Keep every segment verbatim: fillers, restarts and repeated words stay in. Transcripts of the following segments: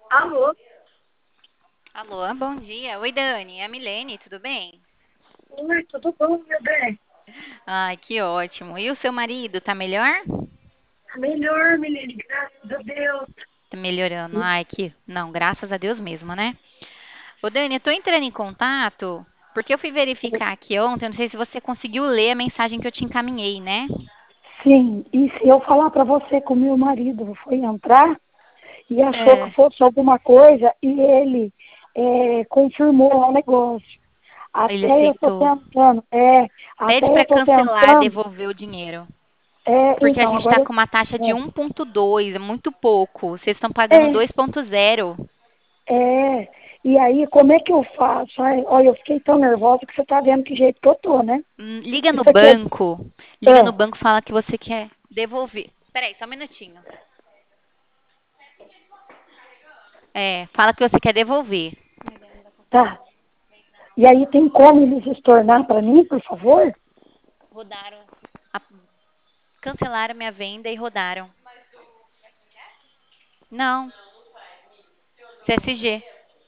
Alô? Alô, bom dia. Oi, Dani. É a Milene, tudo bem? Oi, tudo bom, meu bem? Ai, que ótimo. E o seu marido, tá melhor? Tá melhor, Milene, graças a Deus. Tá melhorando. Ai, que. Não, graças a Deus mesmo, né? Ô, Dani, eu tô entrando em contato porque eu fui verificar aqui ontem, eu não sei se você conseguiu ler a mensagem que eu te encaminhei, né? Sim, e se eu falar pra você que o meu marido foi entrar e achou que É. fosse alguma coisa e ele é, confirmou lá o negócio. Ele Até eu tô aceitou. tentando, é, Pede até pra eu tô cancelar, tentando, devolver o dinheiro. é, Porque a então, gente tá agora com uma taxa de eu, um ponto dois, é muito pouco. Vocês estão pagando é, dois ponto zero. é, é, e aí como é que eu faço? Ai, olha, eu fiquei tão nervosa que você tá vendo que jeito que eu tô, né? Hum, Liga no Isso aqui é, banco. Liga no ah, banco e fala que você quer devolver. Peraí, só um minutinho. É, fala que você quer devolver. tá. E aí tem como eles estornar para mim, por favor? Rodaram. a- Cancelaram minha venda e rodaram. Não, C S G.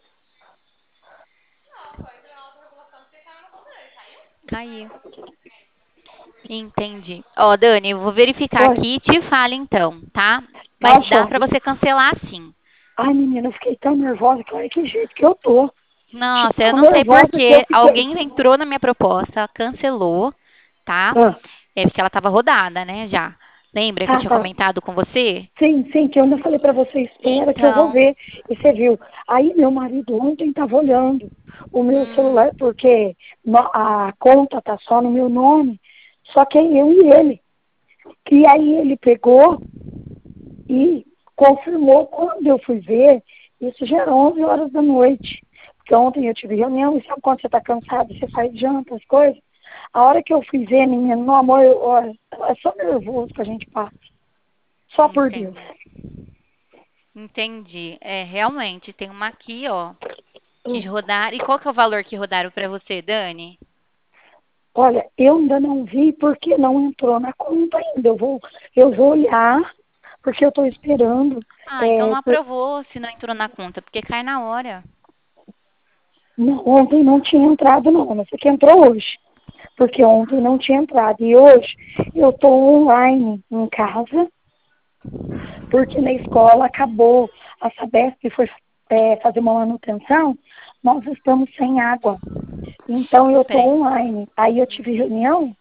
Caiu. Entendi. Ó, Dani, eu vou verificar Oi, aqui e te falo então, tá? tá Mas dá pra joia. você cancelar sim. Ai, menina, eu fiquei tão nervosa que olha que jeito que eu tô. De Nossa, eu tão não sei nervosa que eu porque fiquei. alguém entrou na minha proposta, cancelou, tá? Ah, É porque ela estava rodada, né, já. Lembra que eu tá, tinha tá. comentado com você? Sim, sim, que eu ainda falei pra você, espera que eu vou Então, ver. E você viu. Aí meu marido ontem tava olhando o meu hum, celular, porque no- a conta tá só no meu nome, só que é eu e ele. E aí ele pegou e confirmou quando eu fui ver, isso já era onze horas da noite. Porque ontem eu tive reunião, e sabe quando você está cansado, você faz janta, as coisas? A hora que eu fui ver, menina, no amor, eu, olha, é só nervoso que a gente passa. Só por Deus. entendi. Entendi. É, realmente, tem uma aqui, ó, que Hum. rodar. E qual que é o valor que rodaram pra você, Dani? Olha, eu ainda não vi porque não entrou na conta ainda. Eu vou, eu vou olhar, porque eu estou esperando. Ah, então É, não por- aprovou se não entrou na conta, porque cai na hora. não, ontem não tinha entrado, não. Não sei que entrou hoje. Porque ontem não tinha entrado. E hoje eu estou online em casa, porque na escola acabou. A Sabesp foi é, fazer uma manutenção, nós estamos sem água. Então eu estou Peraí. online. Aí eu tive reunião,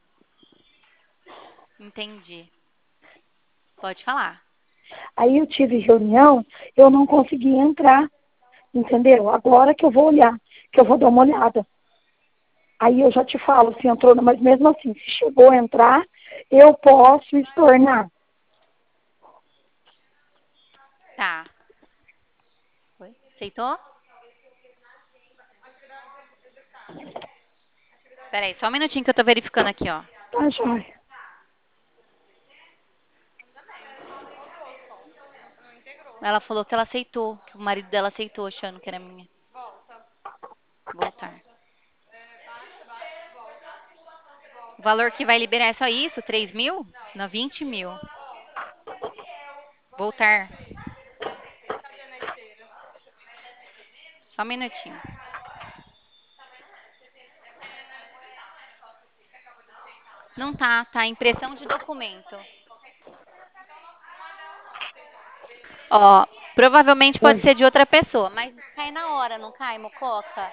Entendi. Pode falar. aí eu tive reunião, eu não consegui entrar, entendeu? Agora que eu vou olhar, que eu vou dar uma olhada. Aí eu já te falo se entrou, mas mesmo assim, se chegou a entrar, eu posso estornar. Tá. Oi? Aceitou? Peraí, só um minutinho que eu tô verificando aqui, ó. Tá, joia. Ela falou que ela aceitou, que o marido dela aceitou, achando que era minha. Voltar. O valor que vai liberar é só isso? Três mil? Não, vinte mil. Voltar. Só um minutinho. Não tá, tá. Impressão de documento. Ó, provavelmente pode Oi. ser de outra pessoa, mas cai na hora, não cai, Mococa?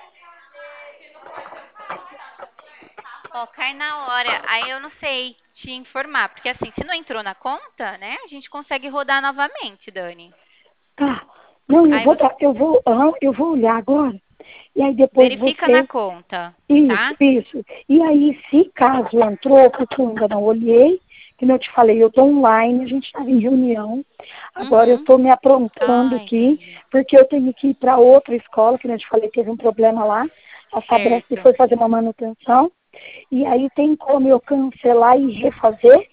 Ó, cai na hora. Aí eu não sei te informar, porque assim, se não entrou na conta, né, a gente consegue rodar novamente, Dani. Tá. Não, eu Aí vou você dar, eu vou, aham, eu vou olhar agora. E aí depois verifica na você. conta, Isso, tá? isso. E aí, se caso entrou, porque eu ainda não olhei, como eu te falei, eu estou online, a gente estava em reunião. Agora eu Uhum. estou me aprontando Ah, aqui, entendi. porque eu tenho que ir para outra escola, que eu te falei, teve um problema lá. A Sabesp Certo. foi fazer uma manutenção. E aí tem como eu cancelar e refazer?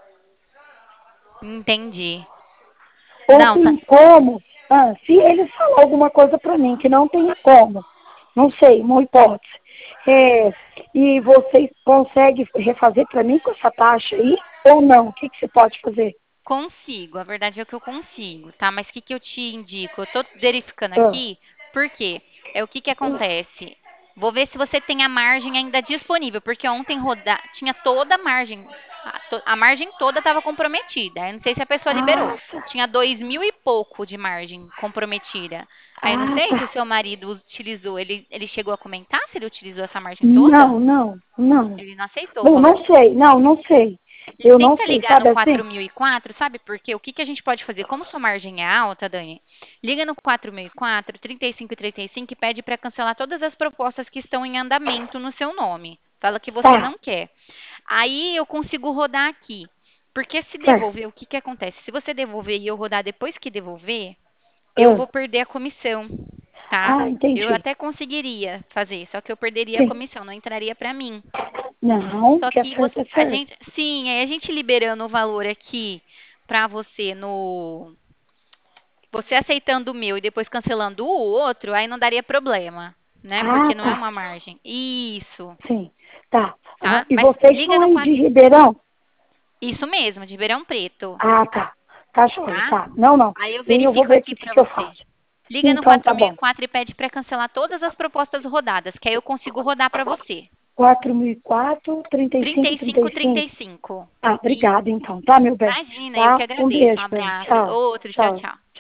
Entendi. Ou Não, tá. tem como, ah, se eles falar alguma coisa para mim que não tenha como, não sei, uma hipótese, é, e vocês conseguem refazer para mim com essa taxa aí, ou não? O que, que você pode fazer? Consigo, a verdade é que eu consigo, tá? Mas o que, que eu te indico? Eu tô verificando Ah, aqui, por quê? É o que que acontece. Vou ver se você tem a margem ainda disponível, porque ontem roda... tinha toda a margem, a, to- a margem toda estava comprometida. Eu não sei se a pessoa liberou. ah, tá. Tinha dois mil e pouco de margem comprometida. Aí eu não Ah, sei se o tá. seu marido utilizou, ele, ele chegou a comentar se ele utilizou essa margem toda? Não, não, não. Ele não aceitou o Não, valor. não sei. Não, não sei. Eu não Tenta sei, ligar no sabe assim? quatro mil e quatro, sabe por quê? O que que a gente pode fazer? Como sua margem é alta, Dani, liga no quatro mil e quatro, trinta e cinco e trinta e cinco e pede para cancelar todas as propostas que estão em andamento no seu nome. Fala que você Tá, não quer. Aí eu consigo rodar aqui. Porque se certo. devolver, o que que acontece? Se você devolver e eu rodar depois que devolver, eu Ah, vou perder a comissão, tá? ah, Eu entendi. até conseguiria fazer, só que eu perderia a Sim. comissão, não entraria para mim. Não, Só que é que você, certo, é a certo. gente, sim, aí a gente liberando o valor aqui pra você no, você aceitando o meu e depois cancelando o outro, aí não daria problema, né? Ah, Porque não é tá. uma margem. Isso, Sim. Tá. Ah, tá? e Mas vocês liga estão no aí de quatro, Ribeirão? isso mesmo, de Ribeirão Preto, Ah, tá. Tá joia, tá? tá. Não, não. Aí eu E eu vou verifico ver aqui aqui o que, pra que eu você. faço. Liga no Então, tá bom. quatro mil e quatro e pede pra cancelar todas as propostas rodadas, que aí eu consigo rodar pra você. quatro mil e quatro, trinta e Trinta cinco, e trinta cinco, e trinta e cinco. cinco. Ah, Isso. obrigada, então. Tá, meu bem? Imagina, eu que Tá? Um agradeço. Um beijo, bem. abraço. Tchau. Outro, tchau, Tchau. tchau.